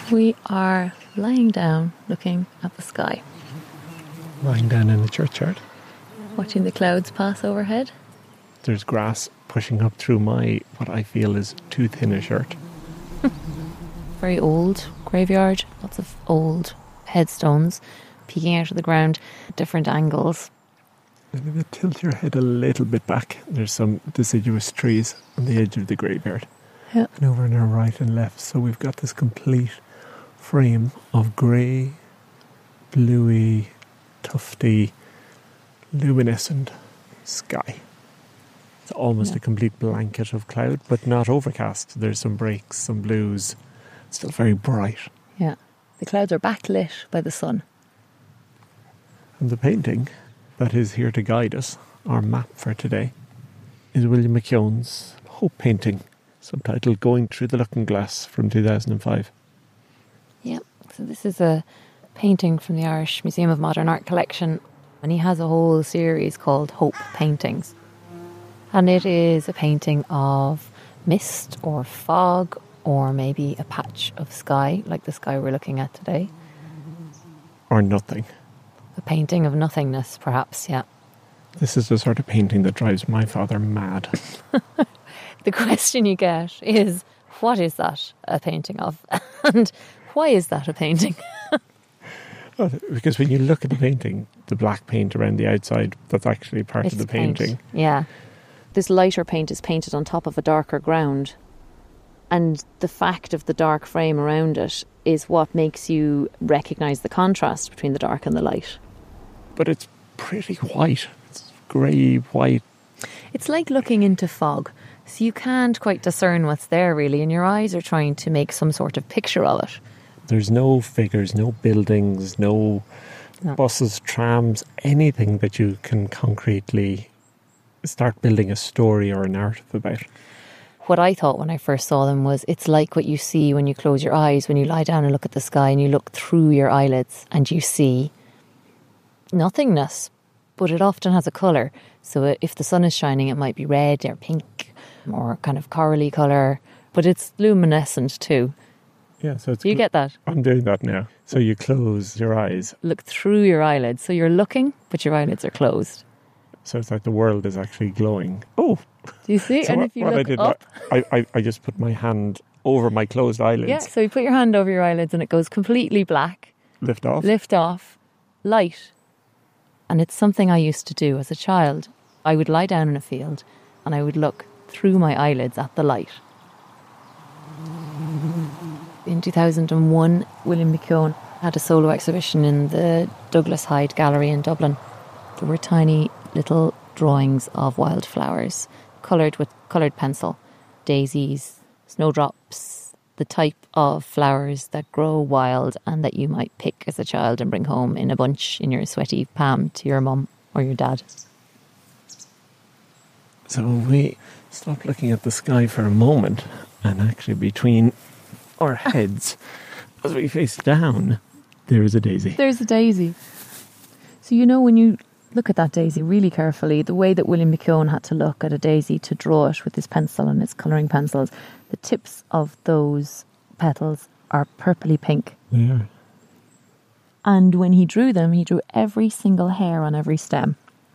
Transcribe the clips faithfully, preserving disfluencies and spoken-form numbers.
We are lying down looking at the sky. Lying down in the churchyard. Watching the clouds pass overhead. There's grass pushing up through my, what I feel is too thin a shirt. Very old graveyard. Lots of old headstones peeking out of the ground at different angles. And if you tilt your head a little bit back, there's some deciduous trees on the edge of the graveyard. Yeah. And over on our right and left, so we've got this complete frame of grey, bluey, tufty, luminescent sky. It's almost Yeah. a complete blanket of cloud, but not overcast. There's some breaks, some blues. It's still very bright. Yeah. The clouds are backlit by the sun. And the painting that is here to guide us, our map for today, is William McKeown's Hope painting, subtitled Going Through the Looking Glass from two thousand five. Yeah. So this is a painting from the Irish Museum of Modern Art collection, and he has a whole series called Hope Paintings. And it is a painting of mist or fog or maybe a patch of sky, like the sky we're looking at today. Or nothing. A painting of nothingness, perhaps, yeah. This is the sort of painting that drives my father mad. The question you get is, what is that a painting of? And why is that a painting? Well, because when you look at the painting, the black paint around the outside, that's actually part It's of the paint. painting. Yeah. This lighter paint is painted on top of a darker ground. And the fact of the dark frame around it is what makes you recognise the contrast between the dark and the light. But it's pretty white. It's grey, white. It's like looking into fog. So you can't quite discern what's there, really, and your eyes are trying to make some sort of picture of it. There's no figures, no buildings, no, No. buses, trams, anything that you can concretely start building a story or a narrative about. What I thought when I first saw them was it's like what you see when you close your eyes, when you lie down and look at the sky and you look through your eyelids and you see nothingness, but it often has a colour. So if the sun is shining, it might be red or pink or kind of corally colour, but it's luminescent too. Yeah, so it's Do you get that? I'm doing that now. So you close your eyes. Look through your eyelids. So you're looking, but your eyelids are closed. So it's like the world is actually glowing. Oh! Do you see? So and what, if you what look I did, up... I, I, I just put my hand over my closed eyelids. Yeah, so you put your hand over your eyelids and it goes completely black. Lift off. Lift off. Light. And it's something I used to do as a child. I would lie down in a field and I would look through my eyelids at the light. In two thousand one, William McKeown had a solo exhibition in the Douglas Hyde Gallery in Dublin. There were tiny little drawings of wildflowers, coloured with coloured pencil, daisies, snowdrops, the type of flowers that grow wild and that you might pick as a child and bring home in a bunch in your sweaty palm to your mum or your dad. So we stopped looking at the sky for a moment, and actually between our heads, as we face down, there is a daisy. There's a daisy. So you know when you look at that daisy really carefully, the way that William McKeown had to look at a daisy to draw it with his pencil and his colouring pencils, the tips of those petals are purpley pink. They are. And when he drew them, he drew every single hair on every stem.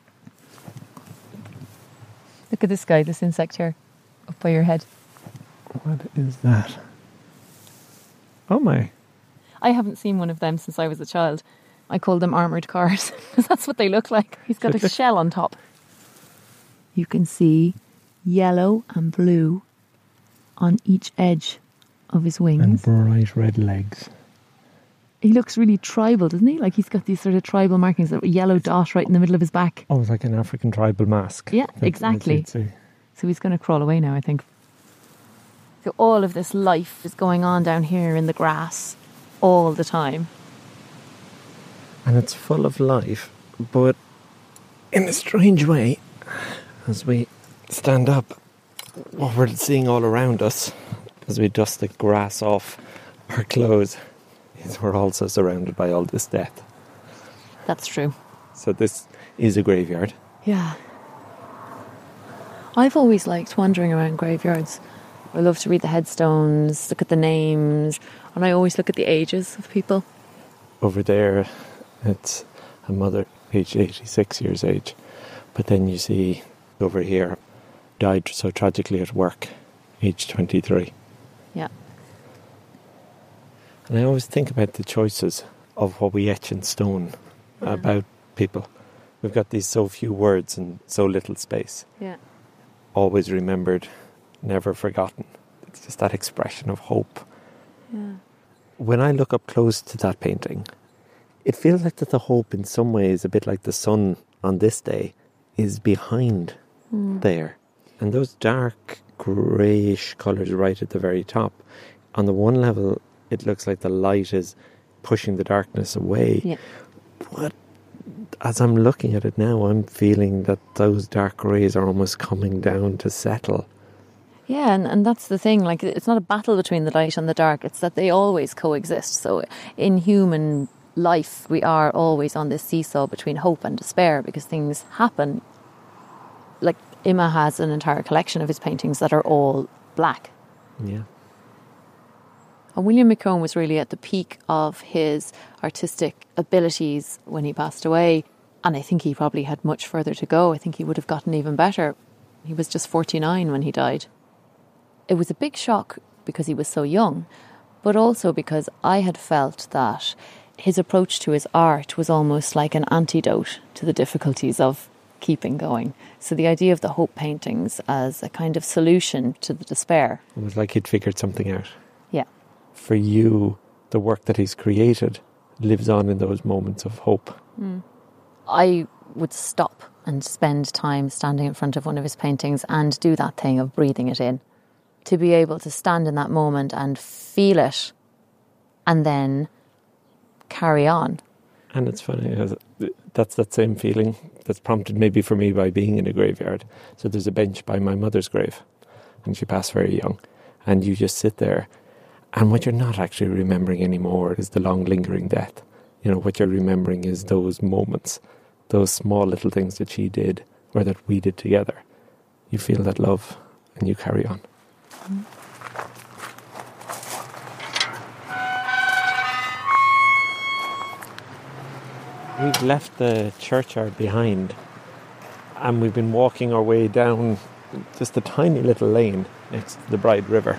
Look at this guy, this insect here, up by your head. What is that? Oh my. I haven't seen one of them since I was a child. I call them armoured cars, because that's what they look like. He's got a shell on top. You can see yellow and blue on each edge of his wings. And bright red legs. He looks really tribal, doesn't he? Like he's got these sort of tribal markings, a yellow dot right in the middle of his back. Oh, it's like an African tribal mask. Yeah, That's- exactly. that's it, So he's going to crawl away now, I think. So all of this life is going on down here in the grass all the time. And it's full of life, but in a strange way, as we stand up, what we're seeing all around us, as we dust the grass off our clothes, is we're also surrounded by all this death. That's true. So this is a graveyard. Yeah. I've always liked wandering around graveyards I love to read the headstones, look at the names, and I always look at the ages of people. Over there, it's a mother, aged eighty-six years age. But then you see over here, died so tragically at work, age twenty-three. Yeah. And I always think about the choices of what we etch in stone yeah. about people. We've got these so few words and so little space. Yeah. Always remembered, never forgotten. It's just that expression of hope. Yeah. When I look up close to that painting, it feels like that the hope in some ways, a bit like the sun on this day, is behind mm. there. And those dark greyish colours right at the very top, on the one level it looks like the light is pushing the darkness away. Yeah. But as I'm looking at it now, I'm feeling that those dark greys are almost coming down to settle. Yeah, and, and that's the thing, like, it's not a battle between the light and the dark, it's that they always coexist. So in human life, we are always on this seesaw between hope and despair because things happen. Like, Imma has an entire collection of his paintings that are all black. Yeah. And William McKeown was really at the peak of his artistic abilities when he passed away. And I think he probably had much further to go. I think he would have gotten even better. He was just forty-nine when he died. It was a big shock because he was so young, but also because I had felt that his approach to his art was almost like an antidote to the difficulties of keeping going. So the idea of the hope paintings as a kind of solution to the despair. It was like he'd figured something out. Yeah. For you, the work that he's created lives on in those moments of hope. Mm. I would stop and spend time standing in front of one of his paintings and do that thing of breathing it in. To be able to stand in that moment and feel it and then carry on. And it's funny, because that's that same feeling that's prompted maybe for me by being in a graveyard. So there's a bench by my mother's grave, and she passed very young. And you just sit there, and what you're not actually remembering anymore is the long lingering death. You know, what you're remembering is those moments, those small little things that she did or that we did together. You feel that love and you carry on. Mm. We've left the churchyard behind and we've been walking our way down just a tiny little lane next to the Bride River.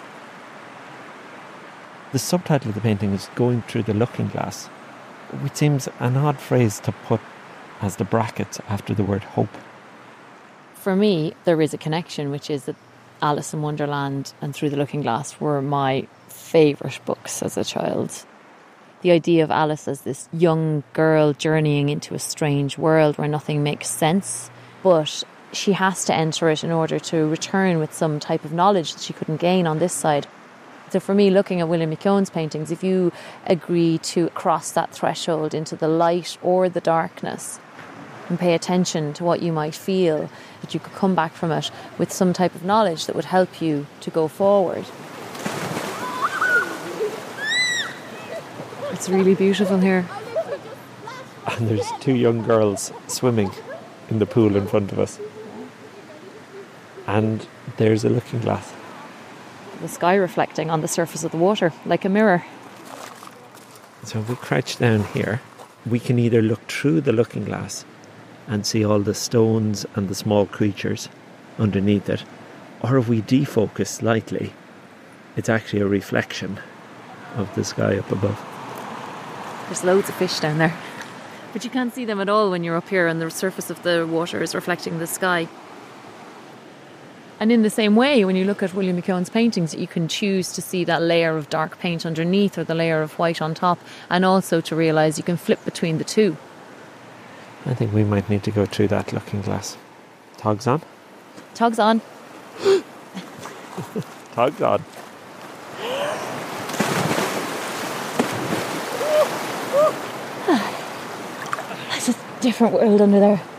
The subtitle of the painting is Going Through the Looking Glass, which seems an odd phrase to put as the brackets after the word hope. For me, there is a connection, which is that Alice in Wonderland and Through the Looking Glass were my favourite books as a child. The idea of Alice as this young girl journeying into a strange world where nothing makes sense, but she has to enter it in order to return with some type of knowledge that she couldn't gain on this side. So for me, looking at William McKeown's paintings, if you agree to cross that threshold into the light or the darkness and pay attention to what you might feel, that you could come back from it with some type of knowledge that would help you to go forward. It's really beautiful here. And there's two young girls swimming in the pool in front of us. And there's a looking glass. The sky reflecting on the surface of the water, like a mirror. So if we crouch down here, we can either look through the looking glass and see all the stones and the small creatures underneath it, or if we defocus slightly, it's actually a reflection of the sky up above. There's loads of fish down there, but you can't see them at all when you're up here and the surface of the water is reflecting the sky. And in the same way, when you look at William McKeown's paintings, you can choose to see that layer of dark paint underneath or the layer of white on top, and also to realise you can flip between the two. I think we might need to go through that looking glass. Togs on? Togs on. Togs on. It's a different world under there.